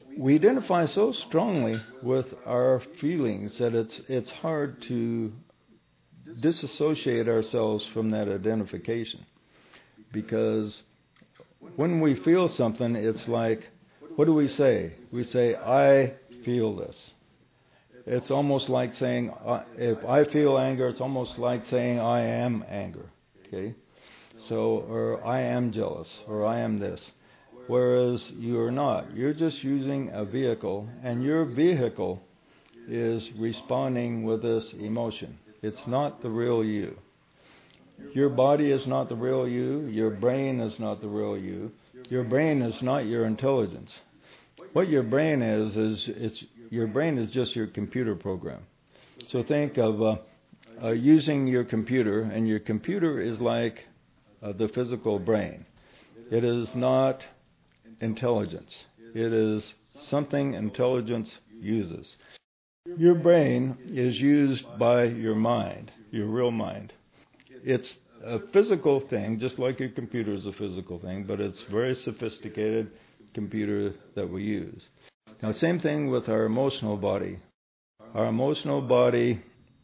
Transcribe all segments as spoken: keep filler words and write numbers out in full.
we identify so strongly with our feelings that it's it's hard to disassociate ourselves from that identification. Because when we feel something, it's like, what do we say? We say, I feel this. It's almost like saying, uh, if I feel anger, it's almost like saying, I am anger. Okay? So, or I am jealous, or I am this. Whereas you're not. You're just using a vehicle, and your vehicle is responding with this emotion. It's not the real you. Your body is not the real you. Your brain is not the real you. Your brain is not your intelligence. What your brain is, is it's your brain is just your computer program. So think of uh, uh, using your computer, and your computer is like uh, the physical brain. It is not intelligence. It is something intelligence uses. Your brain is used by your mind, your real mind. It's a physical thing, just like your computer is a physical thing, but it's a very sophisticated computer that we use. Now, same thing with our emotional body. Our emotional body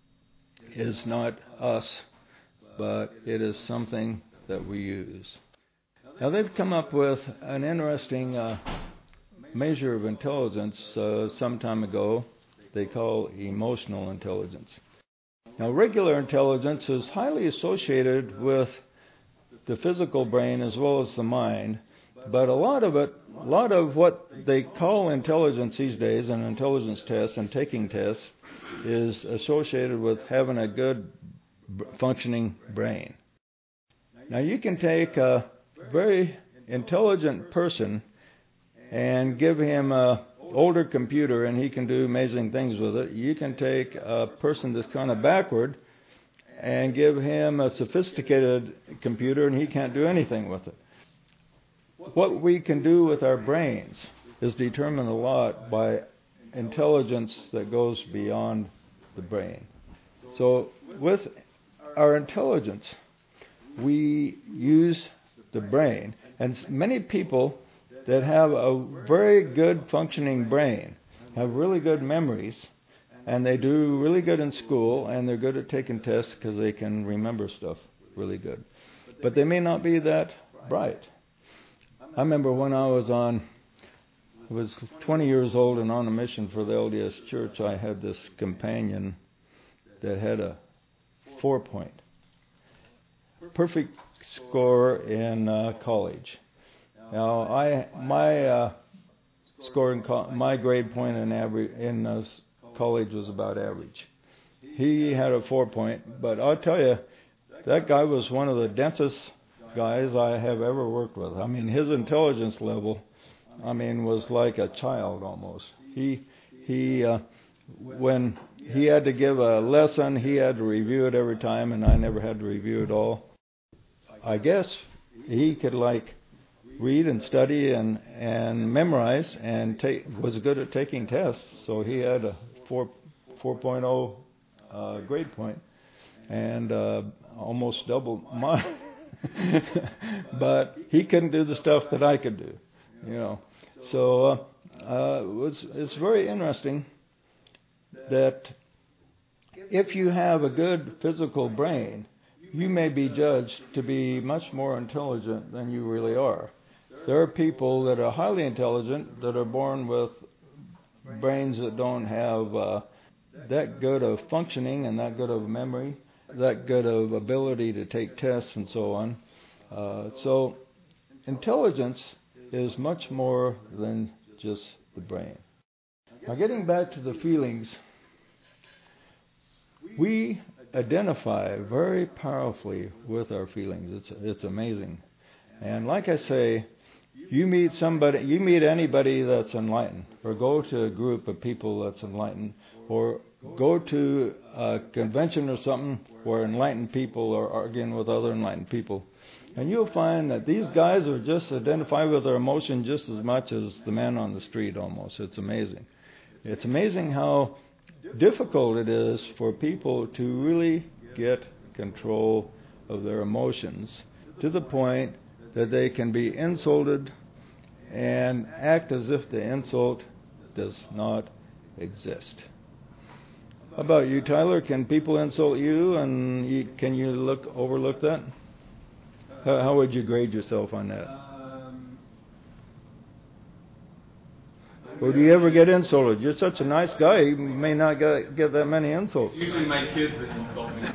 is not us, but it is something that we use. Now, they've come up with an interesting uh, measure of intelligence uh, some time ago. They call emotional intelligence. Now, regular intelligence is highly associated with the physical brain as well as the mind, but a lot of it, a lot of what they call intelligence these days, and intelligence tests and taking tests, is associated with having a good functioning brain. Now, you can take a very intelligent person and give him a older computer and he can do amazing things with it. You can take a person that's kind of backward and give him a sophisticated computer and he can't do anything with it. What we can do with our brains is determined a lot by intelligence that goes beyond the brain. So with our intelligence, we use the brain, and many people that have a very good functioning brain, have really good memories, and they do really good in school, and they're good at taking tests because they can remember stuff really good. But they may not be that bright. I remember when I was on, I was twenty years old and on a mission for the L D S Church, I had this companion that had a four point. Perfect score in uh, college. Now, I my uh, score in co- my grade point in average in uh, college was about average. He had a four point, but I'll tell you, that guy was one of the densest guys I have ever worked with. I mean, his intelligence level, I mean, was like a child almost. He he uh, when he had to give a lesson, he had to review it every time, and I never had to review it all. I guess he could like read and study and, and memorize and take, was good at taking tests. So he had a four, 4.0 uh, grade point and uh, almost double mine. But he couldn't do the stuff that I could do, you know. So uh, uh, it was, it's very interesting that if you have a good physical brain, you may be judged to be much more intelligent than you really are. There are people that are highly intelligent that are born with brains that don't have uh, that good of functioning and that good of memory, that good of ability to take tests and so on. Uh, so intelligence is much more than just the brain. Now, getting back to the feelings, we identify very powerfully with our feelings. It's it's amazing. And like I say, you meet somebody, you meet anybody that's enlightened, or go to a group of people that's enlightened, or go to a convention or something where enlightened people are arguing with other enlightened people, and you'll find that these guys are just identify with their emotion just as much as the man on the street almost. It's amazing. It's amazing how difficult it is for people to really get control of their emotions to the point that they can be insulted and act as if the insult does not exist. How about you, Tyler? Can people insult you, and you, can you look overlook that? How, how would you grade yourself on that? Um, Or do you ever get insulted? You're such a nice guy, you may not get, get that many insults. Usually my kids that insult me.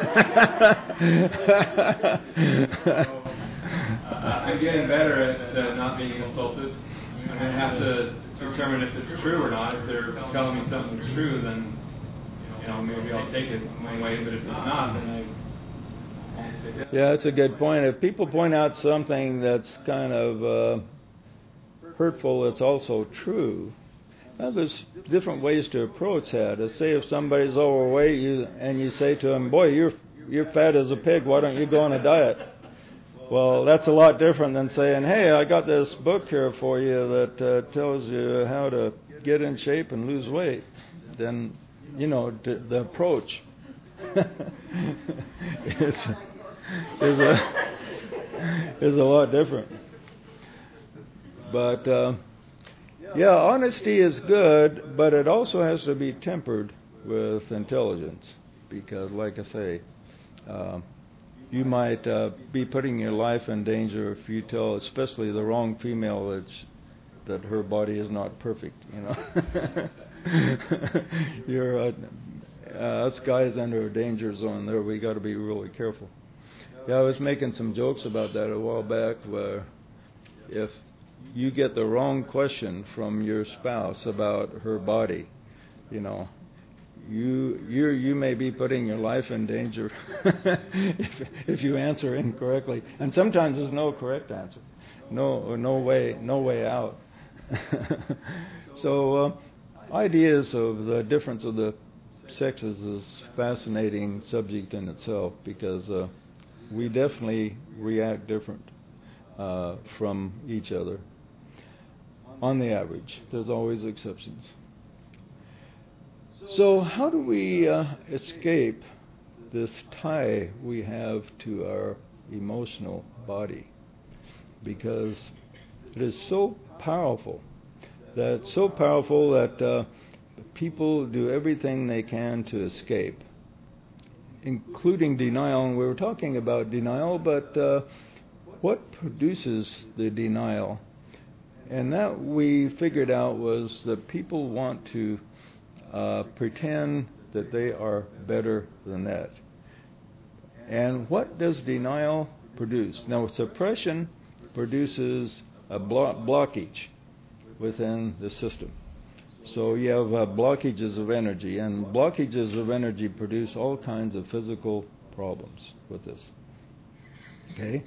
so, uh, I'm getting better at uh, not being insulted. I'm going to have to determine if it's true or not. If they're telling me something's true, then you know maybe I'll take it one way. But if it's not, then I won't take it. Yeah, that's a good point. If people point out something that's kind of uh, hurtful, it's also true. Now, there's different ways to approach that. Let's say if somebody's overweight, you and you say to him, "Boy, you're you're fat as a pig. Why don't you go on a diet?" Well, that's a lot different than saying, "Hey, I got this book here for you that uh, tells you how to get in shape and lose weight." Then, you know, d- the approach is, is a is a lot different. But uh, yeah, honesty is good, but it also has to be tempered with intelligence, because, like I say, uh, you might uh, be putting your life in danger if you tell, especially the wrong female, that that her body is not perfect. You know, you're uh, uh, us guys under a danger zone there. We got to be really careful. Yeah, I was making some jokes about that a while back, where if you get the wrong question from your spouse about her body, you know, you you you may be putting your life in danger if if you answer incorrectly. And sometimes there's no correct answer, no no way no way out. So uh, ideas of the difference of the sexes is a fascinating subject in itself, because uh, we definitely react different uh, from each other. On the average, there's always exceptions. So how do we uh, escape this tie we have to our emotional body? Because it is so powerful, that so powerful that uh, people do everything they can to escape, including denial. And we were talking about denial, but uh, what produces the denial? And that we figured out was that people want to uh, pretend that they are better than that. And what does denial produce? Now, suppression produces a blo- blockage within the system. So you have uh, blockages of energy, and blockages of energy produce all kinds of physical problems with this. Okay?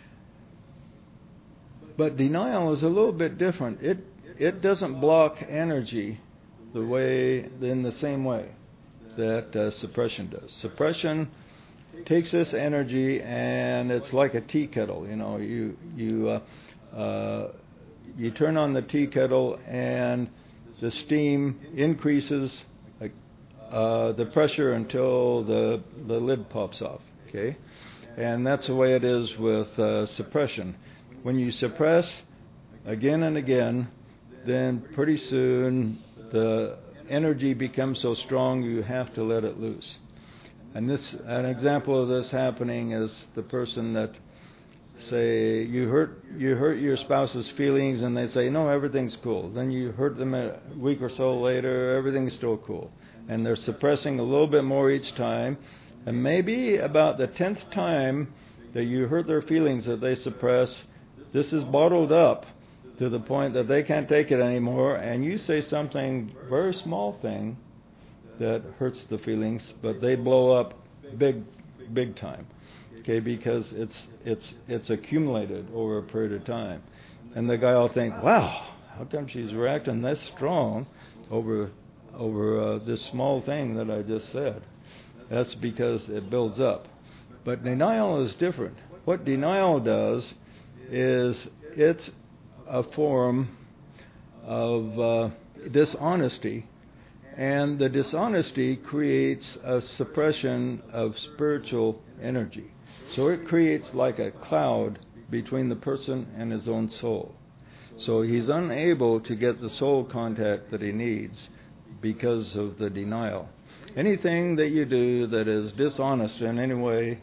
But denial is a little bit different. It it doesn't block energy the way in the same way that uh, suppression does. Suppression takes this energy, and it's like a tea kettle. You know, you you uh, uh, you turn on the tea kettle, and the steam increases uh, the pressure until the the lid pops off. Okay, and that's the way it is with uh, suppression. When you suppress again and again, then pretty soon the energy becomes so strong you have to let it loose. And this, an example of this happening is the person that, say, you hurt you hurt your spouse's feelings, and they say, no, everything's cool. Then you hurt them a week or so later, everything's still cool. And they're suppressing a little bit more each time. And maybe about the tenth time that you hurt their feelings that they suppress, this is bottled up to the point that they can't take it anymore, and you say something, very small thing, that hurts the feelings, but they blow up big, big time, okay, because it's it's it's accumulated over a period of time. And the guy will think, wow, how come she's reacting this strong over, over uh, this small thing that I just said? That's because it builds up. But denial is different. What denial does is it's a form of uh, dishonesty, and the dishonesty creates a suppression of spiritual energy. So it creates like a cloud between the person and his own soul. So he's unable to get the soul contact that he needs because of the denial. Anything that you do that is dishonest in any way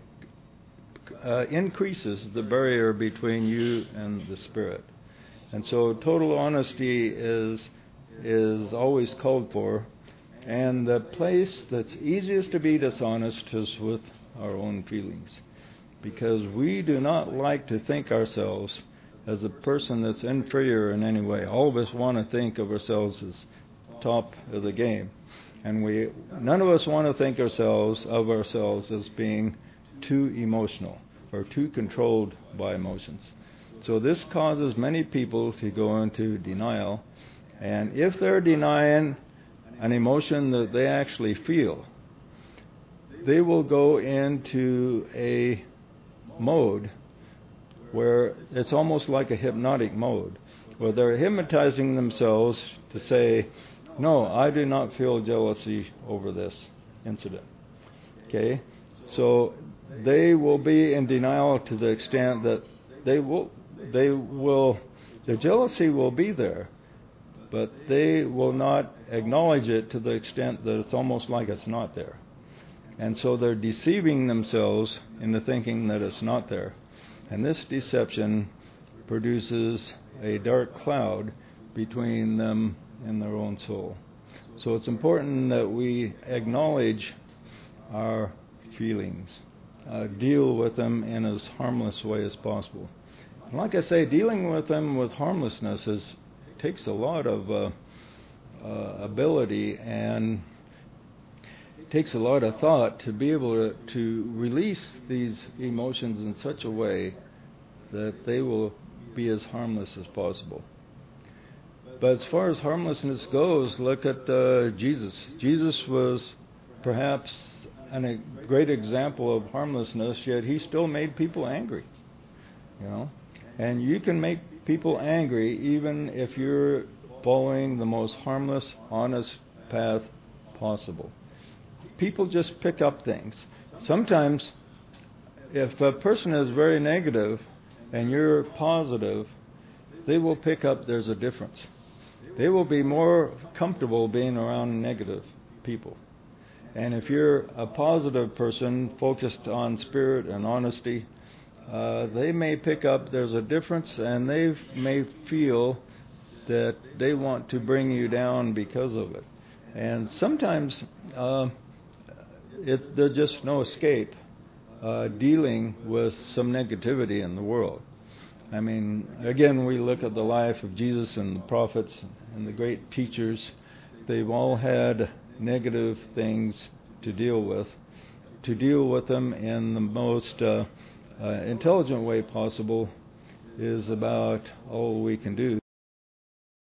uh, increases the barrier between you and the Spirit. And so total honesty is is always called for. And the place that's easiest to be dishonest is with our own feelings. Because we do not like to think ourselves as a person that's inferior in any way. All of us want to think of ourselves as top of the game. And we none of us want to think ourselves of ourselves as being too emotional or too controlled by emotions. So this causes many people to go into denial. And if they're denying an emotion that they actually feel, they will go into a mode where it's almost like a hypnotic mode, where they're hypnotizing themselves to say, no, I do not feel jealousy over this incident. Okay? So they will be in denial to the extent that they will, they will, the jealousy will be there, but they will not acknowledge it to the extent that it's almost like it's not there. And so they're deceiving themselves into thinking that it's not there. And this deception produces a dark cloud between them and their own soul. So it's important that we acknowledge our feelings, uh, deal with them in as harmless way as possible. And like I say, dealing with them with harmlessness is takes a lot of uh, uh, ability and takes a lot of thought to be able to, to release these emotions in such a way that they will be as harmless as possible. But as far as harmlessness goes, look at uh, Jesus. Jesus was perhaps an, a great example of harmlessness, yet he still made people angry. You know, and you can make people angry even if you're following the most harmless, honest path possible. People just pick up things. Sometimes, if a person is very negative and you're positive, they will pick up there's a difference. They will be more comfortable being around negative people. And if you're a positive person focused on spirit and honesty, uh, they may pick up there's a difference, and they may feel that they want to bring you down because of it. And sometimes uh, it, there's just no escape uh, dealing with some negativity in the world. I mean, again, we look at the life of Jesus and the prophets and the great teachers. They've all had negative things to deal with. To deal with them in the most uh, uh, intelligent way possible is about all we can do